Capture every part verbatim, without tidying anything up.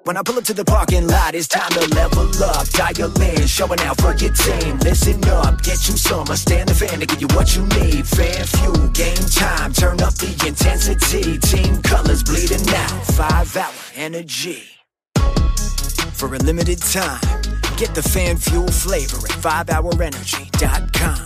When I pull up to the parking lot, it's time to level up. Dial in, showing out for your team. Listen up, get you some. I stand the fan to give you what you need. Fan fuel, game time, turn up the intensity. Team colors bleeding out, five hour energy. For a limited time, get the fan fuel flavor at five hour energy dot com.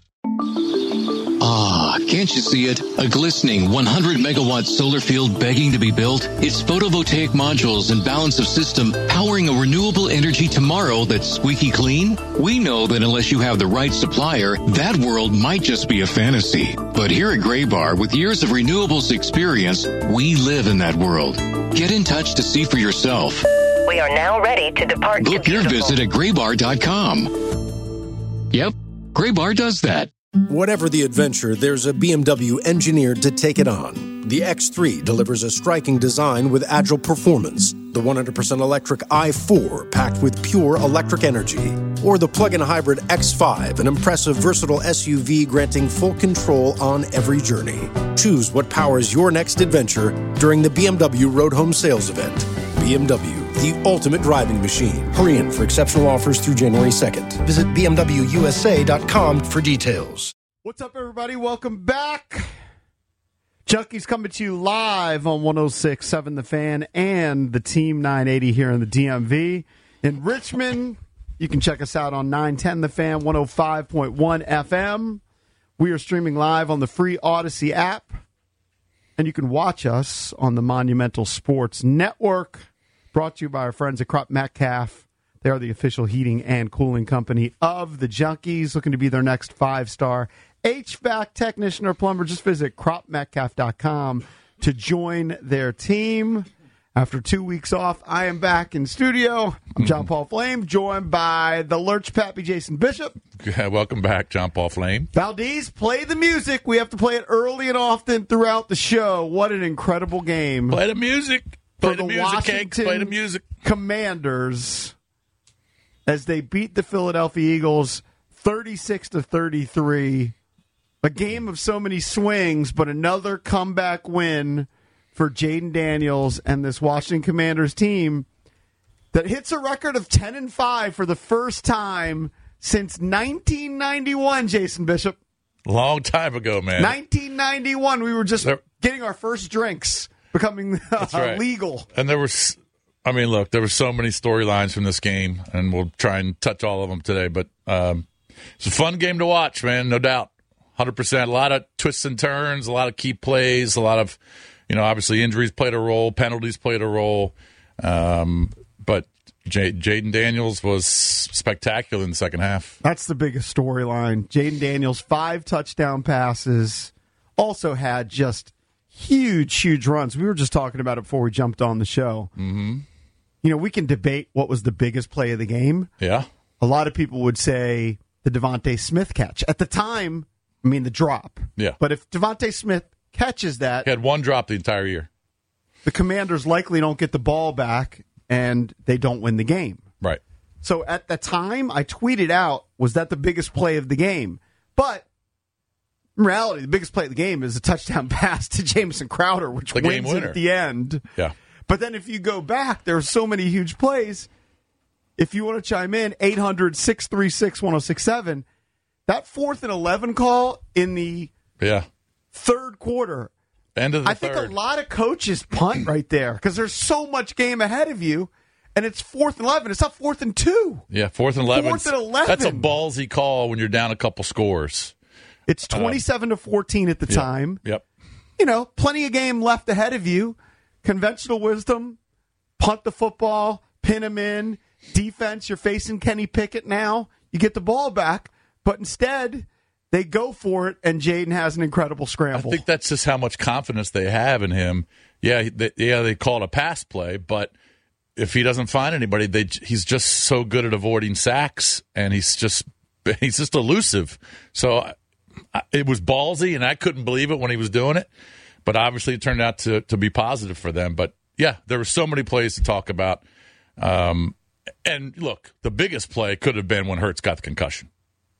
Ah, can't you see it? A glistening one hundred megawatt solar field begging to be built? Its photovoltaic modules and balance of system powering a renewable energy tomorrow that's squeaky clean? We know that unless you have the right supplier, that world might just be a fantasy. But here at Graybar, with years of renewables experience, we live in that world. Get in touch to see for yourself. We are now ready to depart. Book your visit at graybar dot com. Yep, Graybar does that. Whatever the adventure, there's a B M W engineered to take it on. The X three delivers a striking design with agile performance. The one hundred percent electric i four packed with pure electric energy. Or the plug-in hybrid X five, an impressive versatile S U V granting full control on every journey. Choose what powers your next adventure during the B M W Road Home Sales Event. B M W, the ultimate driving machine. Hurry in for exceptional offers through January second. Visit b m w u s a dot com for details. What's up, everybody? Welcome back. Junkies coming to you live on one oh six point seven The Fan and the Team nine eighty here in the D M V. In Richmond, you can check us out on nine ten The Fan, one oh five point one F M. We are streaming live on the free Odyssey app, and you can watch us on the Monumental Sports Network. Brought to you by our friends at Crop Metcalf. They are the official heating and cooling company of the Junkies. Looking to be their next five-star H V A C technician or plumber. Just visit crop metcalf dot com to join their team. After two weeks off, I am back in studio. I'm John Paul Flame, joined by the Lurch Pappy Jason Bishop. Yeah, welcome back, John Paul Flame. Valdez, play the music. We have to play it early and often throughout the show. What an incredible game. Play the music. Play For the, the music, Washington Cakes. Play the music. Commanders, as they beat the Philadelphia Eagles thirty-six to thirty-three. A game of so many swings, but another comeback win for Jaden Daniels and this Washington Commanders team that hits a record of ten and five for the first time since nineteen ninety-one, Jason Bishop. Long time ago, man. nineteen ninety-one, we were just there, getting our first drinks, becoming uh, right. legal. And there was, I mean, look, there were so many storylines from this game, and we'll try and touch all of them today, but um, it's a fun game to watch, man, no doubt. one hundred percent. A lot of twists and turns, a lot of key plays, a lot of, you know, obviously injuries played a role, penalties played a role. Um, but J- Jaden Daniels was spectacular in the second half. That's the biggest storyline. Jaden Daniels, five touchdown passes, also had just huge, huge runs. We were just talking about it before we jumped on the show. Mm-hmm. You know, we can debate what was the biggest play of the game. Yeah. A lot of people would say the Devontae Smith catch. At the time, I mean, the drop. Yeah. But if Devontae Smith catches that, he had one drop the entire year. The Commanders likely don't get the ball back, and they don't win the game. Right. So at the time, I tweeted out, was that the biggest play of the game? But in reality, the biggest play of the game is a touchdown pass to Jamison Crowder, which the wins game it at the end. Yeah. But then if you go back, there are so many huge plays. If you want to chime in, eight hundred, six three six, one oh six seven, that fourth and eleven call in the yeah. third quarter, End of the I third. think a lot of coaches punt right there because there's so much game ahead of you, and it's fourth and eleven. It's not fourth and two. Yeah, fourth and eleven. Fourth and eleven. That's a ballsy call when you're down a couple scores. It's twenty-seven to fourteen at the yep, time. Yep. You know, plenty of game left ahead of you. Conventional wisdom, punt the football, pin him in. Defense, you're facing Kenny Pickett now. You get the ball back, but instead they go for it, and Jaden has an incredible scramble. I think that's just how much confidence they have in him. Yeah, they, yeah, they call it a pass play, but if he doesn't find anybody, they, he's just so good at avoiding sacks, and he's just he's just elusive. So I, it was ballsy, and I couldn't believe it when he was doing it. But obviously, it turned out to, to be positive for them. But yeah, there were so many plays to talk about. Um, and look, the biggest play could have been when Hurts got the concussion.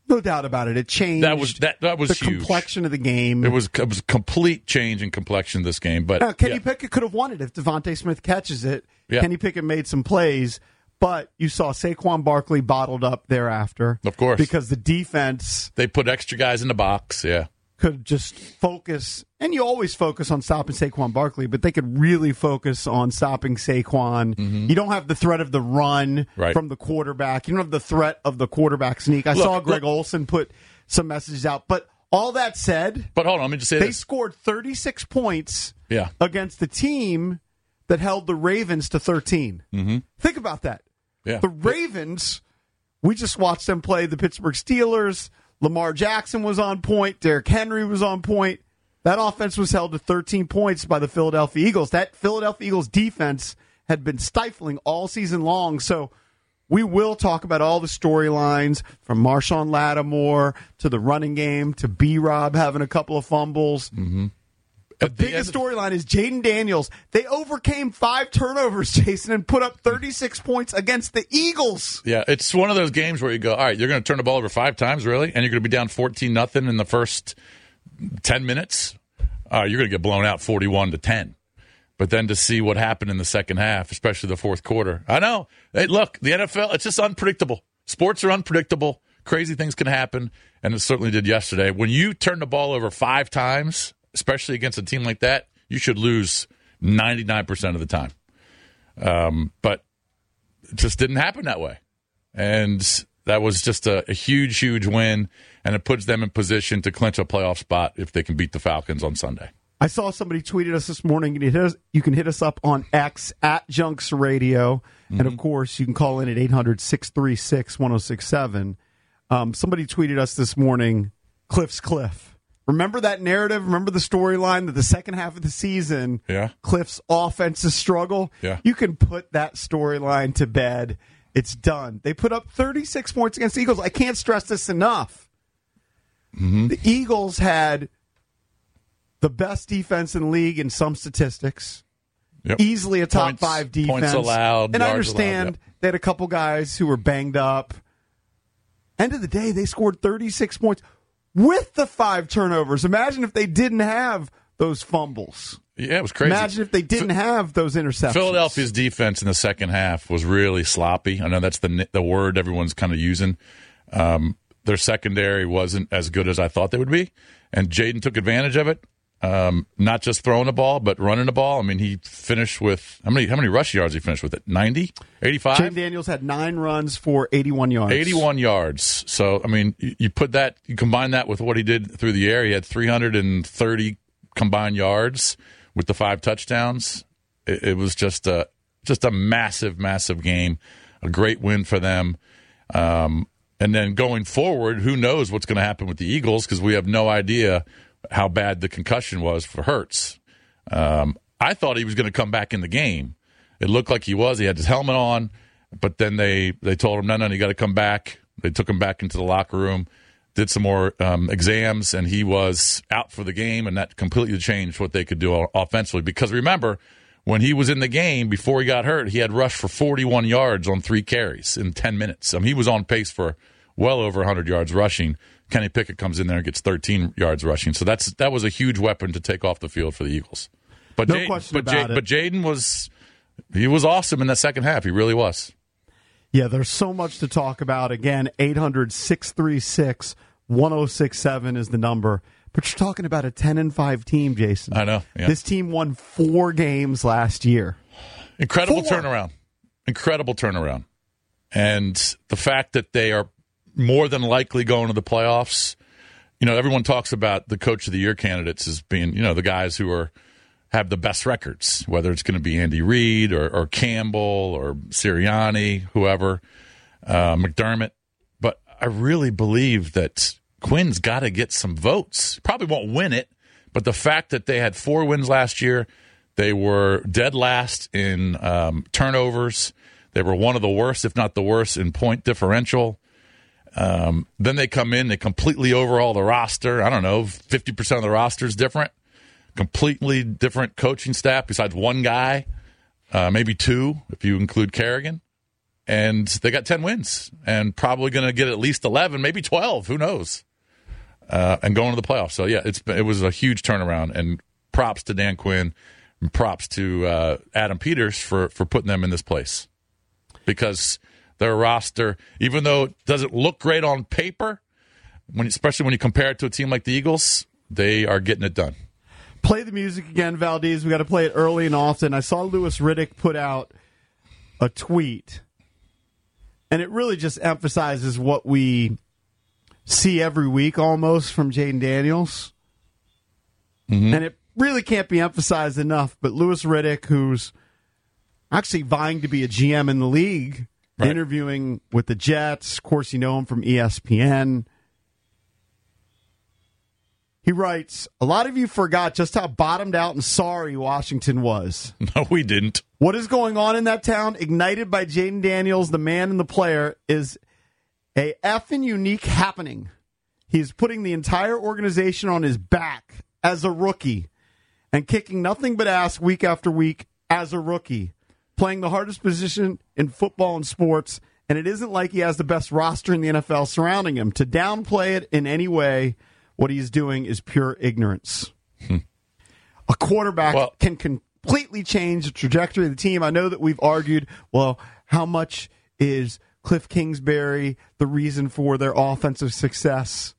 No doubt about it. It changed. That was that. That was the huge. complexion of the game. It was it was a complete change in complexion of this game. But now, Kenny yeah. Pickett could have won it if Devontae Smith catches it. Yeah. Kenny Pickett made some plays, but you saw Saquon Barkley bottled up thereafter. Of course, because the defense they put extra guys in the box. Yeah, could just focus, and you always focus on stopping Saquon Barkley, but they could really focus on stopping Saquon. Mm-hmm. You don't have the threat of the run right. from the quarterback. You don't have the threat of the quarterback sneak. I look, saw Greg look. Olsen put some messages out, but all that said, but hold on, let me just say they this. scored thirty-six points yeah. against the team that held the Ravens to thirteen. Mm-hmm. Think about that. Yeah. The Ravens, we just watched them play the Pittsburgh Steelers. Lamar Jackson was on point. Derrick Henry was on point. That offense was held to thirteen points by the Philadelphia Eagles. That Philadelphia Eagles defense had been stifling all season long. So we will talk about all the storylines from Marshawn Lattimore to the running game to B-Rob having a couple of fumbles. Mm-hmm. The biggest storyline is Jaden Daniels. They overcame five turnovers, Jason, and put up thirty-six points against the Eagles. Yeah, it's one of those games where you go, all right, you're going to turn the ball over five times, really? And you're going to be down fourteen nothing in the first ten minutes? Uh, you're going to get blown out forty-one to ten. But then to see what happened in the second half, especially the fourth quarter. I know. Hey, look, the N F L, it's just unpredictable. Sports are unpredictable. Crazy things can happen, and it certainly did yesterday. When you turn the ball over five times, especially against a team like that, you should lose ninety-nine percent of the time. Um, but it just didn't happen that way. And that was just a, a huge, huge win, and it puts them in position to clinch a playoff spot if they can beat the Falcons on Sunday. I saw somebody tweeted us this morning. You can hit us, you can hit us up on X at Junks Radio. Mm-hmm. And, of course, you can call in at eight hundred, six three six, one oh six seven. Um, somebody tweeted us this morning, Cliff's Cliff. Remember that narrative? Remember the storyline that the second half of the season, yeah. Cliff's offensive struggle? Yeah. You can put that storyline to bed. It's done. They put up thirty-six points against the Eagles. I can't stress this enough. Mm-hmm. The Eagles had the best defense in the league in some statistics. Yep. Easily a top points, five defense. Points allowed. And I yards understand allowed, yep. they had a couple guys who were banged up. End of the day, they scored thirty-six points with the five turnovers. Imagine if they didn't have those fumbles. Yeah, it was crazy. Imagine if they didn't have those interceptions. Philadelphia's defense in the second half was really sloppy. I know that's the the word everyone's kind of using. Um, their secondary wasn't as good as I thought they would be, and Jaden took advantage of it. Um, not just throwing the ball, but running the ball. I mean, he finished with how many how many rush yards he finished with it? ninety? eighty-five? Jaden Daniels had nine runs for eighty-one yards. eighty-one yards. So, I mean, you, you put that, you combine that with what he did through the air. He had three hundred thirty combined yards with the five touchdowns. It, it was just a just a massive, massive game. A great win for them. Um, and then going forward, who knows what's going to happen with the Eagles, because we have no idea how bad the concussion was for Hurts. Um, I thought he was going to come back in the game. It looked like he was. He had his helmet on, but then they, they told him, no, no, you got to come back. They took him back into the locker room, did some more um, exams, and he was out for the game, and that completely changed what they could do offensively. Because remember, when he was in the game, before he got hurt, he had rushed for forty-one yards on three carries in ten minutes. I mean, he was on pace for well over one hundred yards rushing. Kenny Pickett comes in there and gets thirteen yards rushing. So that's that was a huge weapon to take off the field for the Eagles. But no Jayden, question but about Jay, it. But Jaden was he was awesome in that second half. He really was. Yeah, there's so much to talk about. Again, eight hundred, six three six, one oh six seven is the number. But you're talking about a ten and five team, Jason. I know. Yeah. This team won four games last year. Incredible Four. turnaround. Incredible turnaround. And the fact that they are more than likely going to the playoffs. You know, everyone talks about the Coach of the Year candidates as being, you know, the guys who are have the best records, whether it's going to be Andy Reid or, or Campbell or Sirianni, whoever, uh, McDermott. But I really believe that Quinn's got to get some votes. Probably won't win it, but the fact that they had four wins last year, they were dead last in um, turnovers. They were one of the worst, if not the worst, in point differential. Um, then they come in, they completely overhaul the roster. I don't know, fifty percent of the roster is different. Completely different coaching staff besides one guy, uh, maybe two if you include Kerrigan. and they got ten wins and probably going to get at least eleven, maybe twelve. Who knows? Uh, and going to the playoffs. So, yeah, it's it was a huge turnaround. And props to Dan Quinn and props to uh, Adam Peters for, for putting them in this place. Because their roster, even though it doesn't look great on paper, when especially when you compare it to a team like the Eagles, they are getting it done. Play the music again, Valdez. We got to play it early and often. I saw Louis Riddick put out a tweet, and it really just emphasizes what we see every week almost from Jaden Daniels. Mm-hmm. And it really can't be emphasized enough, but Louis Riddick, who's actually vying to be a G M in the league, right, interviewing with the Jets. Of course, you know him from E S P N. He writes, a lot of you forgot just how bottomed out and sorry Washington was. No, we didn't. What is going on in that town, ignited by Jaden Daniels, the man and the player, is a effing unique happening. He's putting the entire organization on his back as a rookie and kicking nothing but ass week after week as a rookie, playing the hardest position in football and sports, and it isn't like he has the best roster in the N F L surrounding him. To downplay it in any way, what he's doing is pure ignorance. Hmm. A quarterback well, can completely change the trajectory of the team. I know that we've argued, well, how much is Cliff Kingsbury the reason for their offensive success?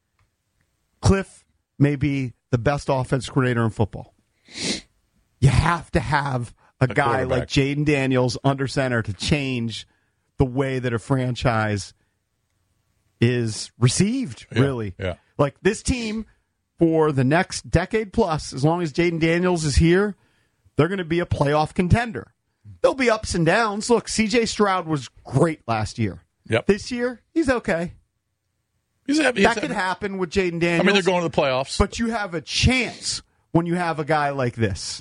Cliff may be the best offense coordinator in football. You have to have a, a guy like Jaden Daniels under center to change the way that a franchise is received, yeah, really. Yeah. Like this team, for the next decade plus, as long as Jaden Daniels is here, they're going to be a playoff contender. There'll be ups and downs. Look, C J Stroud was great last year. Yep. This year, he's okay. He's happy. That he's could happy. happen with Jaden Daniels. I mean, they're going to the playoffs. But you have a chance when you have a guy like this.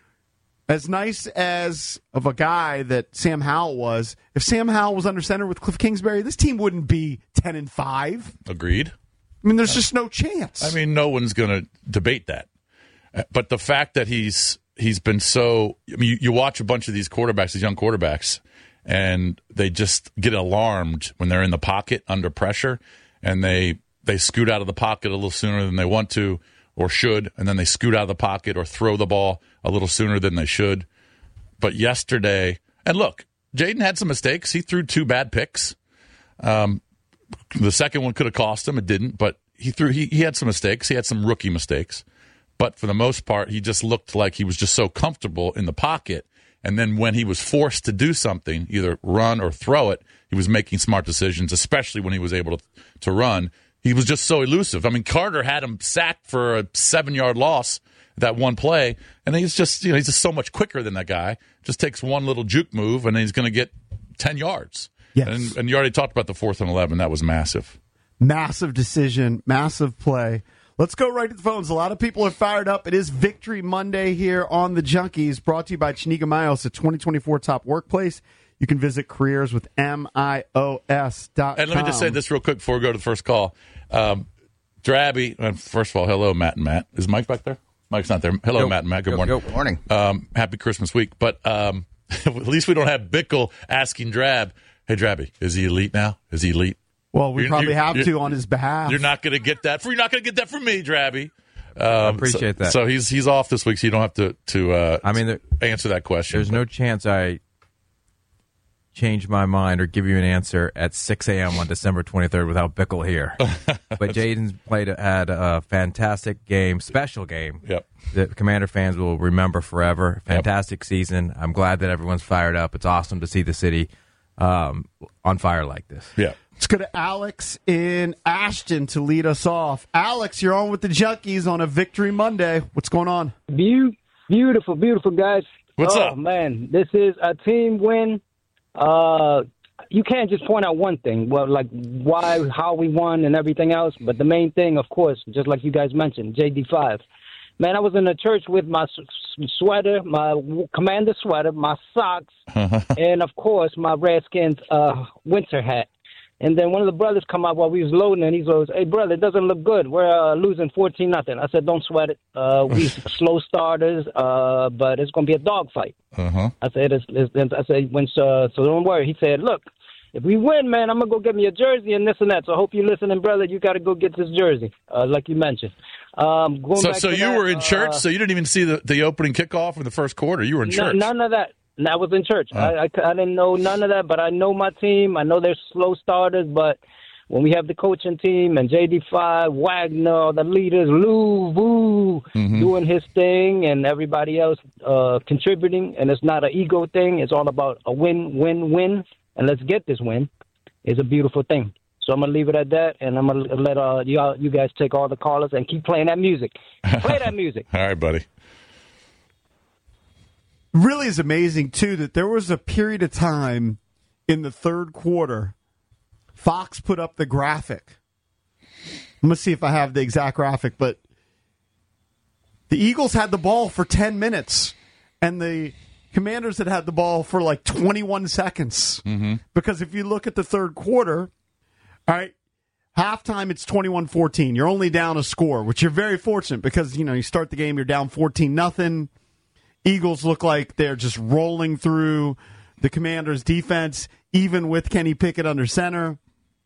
As nice as of a guy that Sam Howell was, if Sam Howell was under center with Cliff Kingsbury, this team wouldn't be ten and five. Agreed. I mean, there's just no chance. I mean, no one's going to debate that. But the fact that he's he's been so – I mean, you, you watch a bunch of these quarterbacks, these young quarterbacks, and they just get alarmed when they're in the pocket under pressure, and they they scoot out of the pocket a little sooner than they want to or should, and then they scoot out of the pocket or throw the ball a little sooner than they should. But yesterday – and look, Jaden had some mistakes. He threw two bad picks. Um The second one could have cost him. It didn't, but he threw. He, he had some mistakes. He had some rookie mistakes. But for the most part, he just looked like he was just so comfortable in the pocket. And then when he was forced to do something, either run or throw it, he was making smart decisions, especially when he was able to, to run. He was just so elusive. I mean, Carter had him sacked for a seven-yard loss that one play, and he's just, you know, he's just so much quicker than that guy. Just takes one little juke move, and he's going to get ten yards. Yes. And, and you already talked about the fourth and eleven. That was massive. Massive decision, massive play. Let's go right to the phones. A lot of people are fired up. It is Victory Monday here on the Junkies, brought to you by Chiniga Mayos, a twenty twenty-four top workplace. You can visit careers with M I O S dot com. And let me just say this real quick before we go to the first call. Um, Drabby, uh, first of all, hello, Matt and Matt. Is Mike back there? Mike's not there. Hello, yo, Matt and Matt. Good yo, morning. yo, good morning. Um, happy Christmas week. But um, at least we don't have Bickle asking Drab, hey, Drabby, is he elite now? Is he elite? Well, we You're- probably you're- have you're- to on his behalf. You're not going to get that. For, you're not going to get that from me, Drabby. Um, I appreciate so, that. So he's he's off this week, so you don't have to to uh, I mean, there, answer that question. there's no chance I change my mind or give you an answer at six a.m. on December twenty-third without Bickle here. But Jaden's played had a fantastic game, special game. Yep. That Commander fans will remember forever. Fantastic season. I'm glad that everyone's fired up. It's awesome to see the city um, on fire like this. Yeah. Let's go to Alex in Ashton to lead us off. Alex, you're on with the Junkies on a Victory Monday. What's going on? Be- beautiful, beautiful, guys. What's oh, up? Oh, man. This is a team win. Uh, you can't just point out one thing, well, like why, how we won and everything else. But the main thing, of course, just like you guys mentioned, J D five. Man, I was in the church with my s- sweater, my Commander sweater, my socks, and, of course, my Redskins uh, winter hat. And then one of the brothers come out while we was loading, and he goes, "Hey, brother, it doesn't look good. We're uh, losing fourteen nothing." I said, "Don't sweat it. Uh, we slow starters, uh, but it's going to be a dogfight." Uh-huh. I said, it's, it's, "I said, when uh, so don't worry." He said, "Look, if we win, man, I'm gonna go get me a jersey and this and that. So I hope you're listening, brother. You got to go get this jersey, uh, like you mentioned." Um, going so, back so to you that, were in church, uh, so you didn't even see the, the opening kickoff in the first quarter. You were in no, church. None of that. I was in church. Oh. I, I, I didn't know none of that, but I know my team. I know they're slow starters, but when we have the coaching team and J D five, Wagner, the leaders, Lou, Vu, Mm-hmm. doing his thing, and everybody else uh, contributing, and it's not an ego thing. It's all about a win, win, win, and let's get this win. It's a beautiful thing. So I'm going to leave it at that, and I'm going to let uh, you, you guys take all the callers and keep playing that music. Play that music. All right, buddy. Really is amazing, too, that there was a period of time in the third quarter, Fox put up the graphic. I'm going to see if I have the exact graphic, but the Eagles had the ball for ten minutes, and the Commanders had had the ball for like twenty-one seconds. Mm-hmm. Because if you look at the third quarter, all right, halftime it's twenty-one fourteen. You're only down a score, which you're very fortunate because, you know, you start the game, you're down fourteen nothing. Eagles look like they're just rolling through the Commanders' defense, even with Kenny Pickett under center.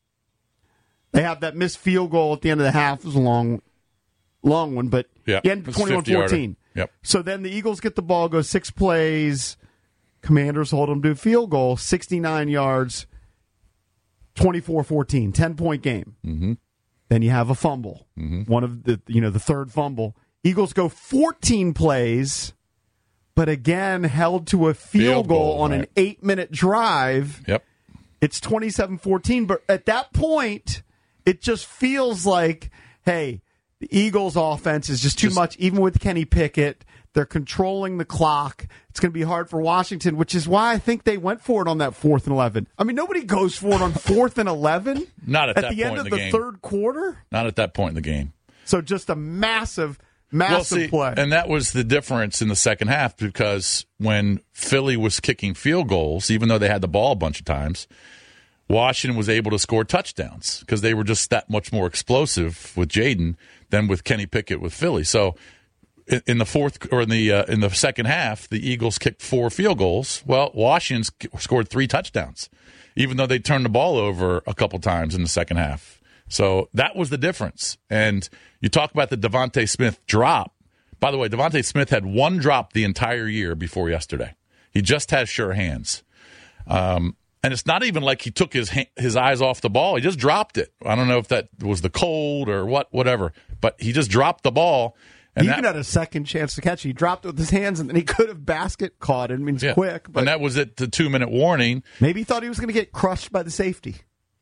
They have that missed field goal at the end of the half. It was a long, long one, but yeah, you end twenty-one fourteen. Yep. So then the Eagles get the ball, go six plays. Commanders hold them to a field goal, sixty-nine yards, twenty-four fourteen, ten-point game. Mm-hmm. Then you have a fumble, mm-hmm. one of the, you know, the third fumble. Eagles go fourteen plays, but again held to a field, Field goal, goal, on right. an eight-minute drive. Yep. It's twenty-seven fourteen, but at that point, it just feels like, hey, the Eagles' offense is just too Just- much, even with Kenny Pickett. They're controlling the clock. It's going to be hard for Washington, which is why I think they went for it on that fourth and eleven. I mean, nobody goes for it on fourth and eleven. Not at, at that the point end in of the, the game. third quarter. Not at that point in the game. So just a massive, massive Well, see, play. and that was the difference in the second half because when Philly was kicking field goals, even though they had the ball a bunch of times, Washington was able to score touchdowns because they were just that much more explosive with Jaden than with Kenny Pickett with Philly. So in, in the fourth or in the uh, in the second half, the Eagles kicked four field goals. Well, Washington sc- scored three touchdowns, even though they turned the ball over a couple times in the second half. So that was the difference. And you talk about the Devontae Smith drop. By the way, Devontae Smith had one drop the entire year before yesterday. He just has sure hands. Um, and it's not even like he took his ha- his eyes off the ball. He just dropped it. I don't know if that was the cold or what, whatever. But he just dropped the ball. And he that, even had a second chance to catch it. He dropped it with his hands, and then he could have basket caught it. I mean, it's yeah. quick. But and that was at the two-minute warning. maybe he thought he was going to get crushed by the safety.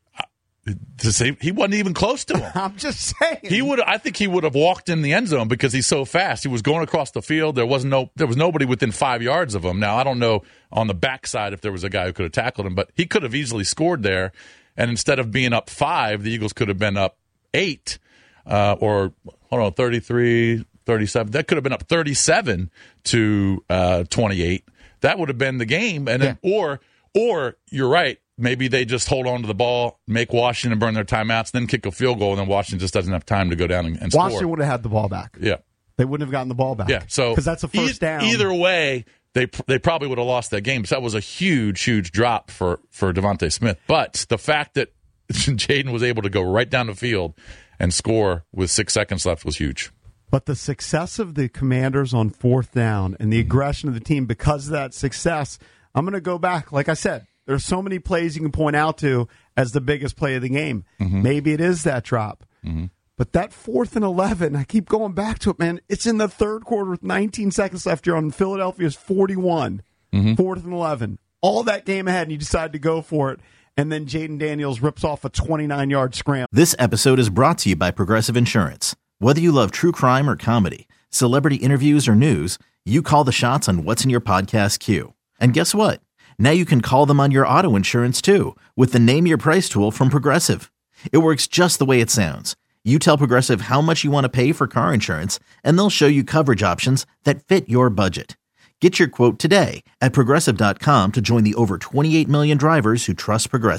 To say, he wasn't even close to him. I'm just saying. He would. I think he would have walked in the end zone because he's so fast. He was going across the field. There was no. There was nobody within five yards of him. Now I don't know on the backside if there was a guy who could have tackled him, but he could have easily scored there. And instead of being up five, the Eagles could have been up eight uh, or hold on, thirty-three, thirty-seven. That could have been up thirty-seven to uh, twenty-eight. That would have been the game. And then, Yeah. or or you're right. Maybe they just hold on to the ball, make Washington burn their timeouts, then kick a field goal, and then Washington just doesn't have time to go down and, and score. Washington would have had the ball back. Yeah, They wouldn't have gotten the ball back. yeah. So because that's a first e- down. Either way, they they probably would have lost that game. So that was a huge, huge drop for for Devontae Smith. But the fact that Jaden was able to go right down the field and score with six seconds left was huge. But the success of the Commanders on fourth down and the aggression of the team because of that success, I'm going to go back. Like I said, there's so many plays you can point out to as the biggest play of the game. Mm-hmm. Maybe it is that drop. Mm-hmm. But that fourth and eleven, I keep going back to it, man. It's in the third quarter with nineteen seconds left. You're on Philadelphia's forty-one, Mm-hmm. fourth and eleven. All that game ahead, and you decide to go for it. And then Jaden Daniels rips off a twenty-nine-yard scramble. This episode is brought to you by Progressive Insurance. Whether you love true crime or comedy, celebrity interviews or news, you call the shots on what's in your podcast queue. And guess what? Now you can call them on your auto insurance too with the Name Your Price tool from Progressive. It works just the way it sounds. You tell Progressive how much you want to pay for car insurance, and they'll show you coverage options that fit your budget. Get your quote today at Progressive dot com to join the over twenty-eight million drivers who trust Progressive.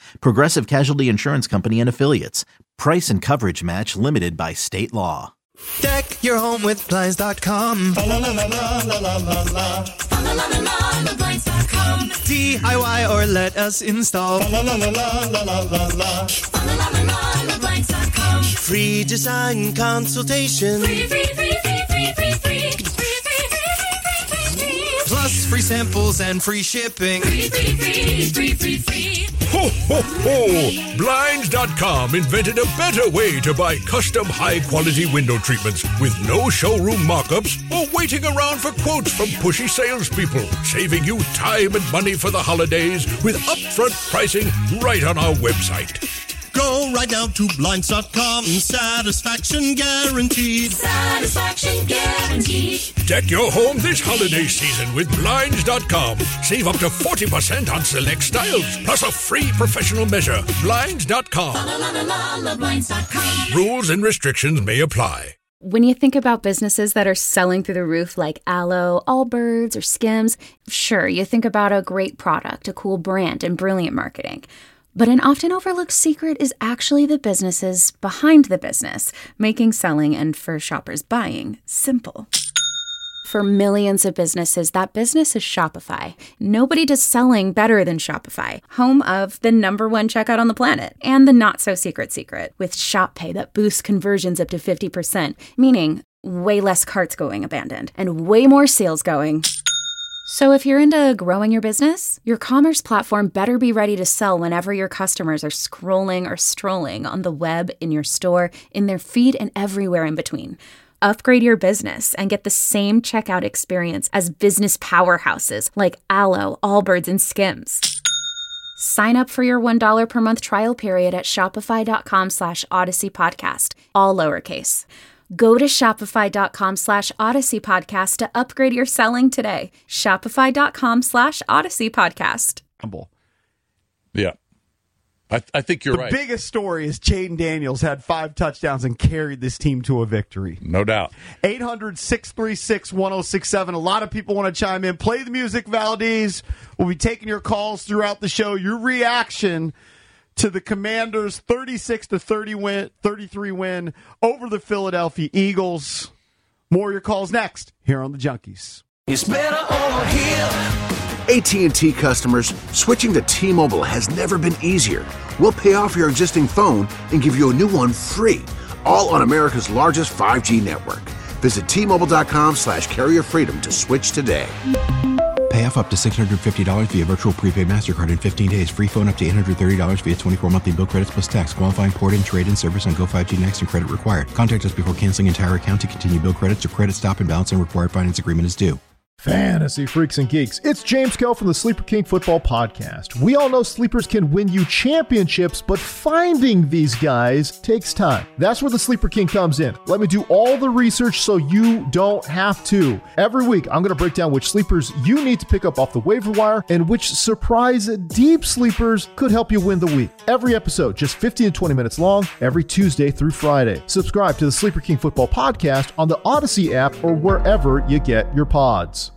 Progressive Casualty Insurance Company and Affiliates. Price and coverage match limited by state law. Deck your home with Blinds dot com. La la la la la la la la la. La la la la Blinds dot com. D I Y or let us install. La la la la la la la la. La la la la Blinds dot com. Free design consultation. Free free free free free free free. Plus free samples and free shipping. Free, free, free, free, free, free. Ho, ho, ho! Blinds dot com invented a better way to buy custom high-quality window treatments with no showroom mock-ups or waiting around for quotes from pushy salespeople, saving you time and money for the holidays with upfront pricing right on our website. Go right now to Blinds dot com. Satisfaction guaranteed. Satisfaction guaranteed. Deck your home this holiday season with Blinds dot com. Save up to forty percent on select styles, plus a free professional measure. Blinds dot com. La, la, la, la, la, Blinds dot com. Rules and restrictions may apply. When you think about businesses that are selling through the roof like Aloe, Allbirds, or Skims, sure, you think about a great product, a cool brand, and brilliant marketing. But an often overlooked secret is actually the businesses behind the business, making selling and for shoppers buying simple. For millions of businesses, that business is Shopify. Nobody does selling better than Shopify, home of the number one checkout on the planet and the not-so-secret secret with Shop Pay that boosts conversions up to fifty percent, meaning way less carts going abandoned and way more sales going. So if you're into growing your business, your commerce platform better be ready to sell whenever your customers are scrolling or strolling on the web, in your store, in their feed, and everywhere in between. Upgrade your business and get the same checkout experience as business powerhouses like Aloe, Allbirds, and Skims. Sign up for your one dollar per month trial period at shopify.com slash Odyssey Podcast, all lowercase. Go to shopify.com slash Odyssey Podcast to upgrade your selling today. Shopify.com slash Odyssey Podcast. Yeah. I, I think you're the right. The biggest story is Jaden Daniels had five touchdowns and carried this team to a victory. No doubt. eight hundred, six three six, one oh six seven. A lot of people want to chime in. Play the music, Valdez. We'll be taking your calls throughout the show. Your reaction to the Commanders' thirty-six to thirty win, thirty-three win over the Philadelphia Eagles. More of your calls next here on the Junkies. It's better over here. A T and T customers, switching to T-Mobile has never been easier. We'll pay off your existing phone and give you a new one free, all on America's largest five G network. Visit T-Mobile.com slash carrier freedom to switch today. Pay off up to six hundred fifty dollars via virtual prepaid MasterCard in fifteen days. Free phone up to eight hundred thirty dollars via twenty-four monthly bill credits plus tax. Qualifying port and trade-in service on Go five G Next and credit required. Contact us before canceling entire account to continue bill credits or credit stop and balance and required finance agreement is due. Fantasy freaks and geeks, it's James Koh from the Sleeper King Football Podcast. We all know sleepers can win you championships, but finding these guys takes time. That's where the Sleeper King comes in. Let me do all the research so you don't have to. Every week, I'm going to break down which sleepers you need to pick up off the waiver wire and which surprise deep sleepers could help you win the week. Every episode, just fifteen to twenty minutes long, every Tuesday through Friday. Subscribe to the Sleeper King Football Podcast on the Odyssey app or wherever you get your pods.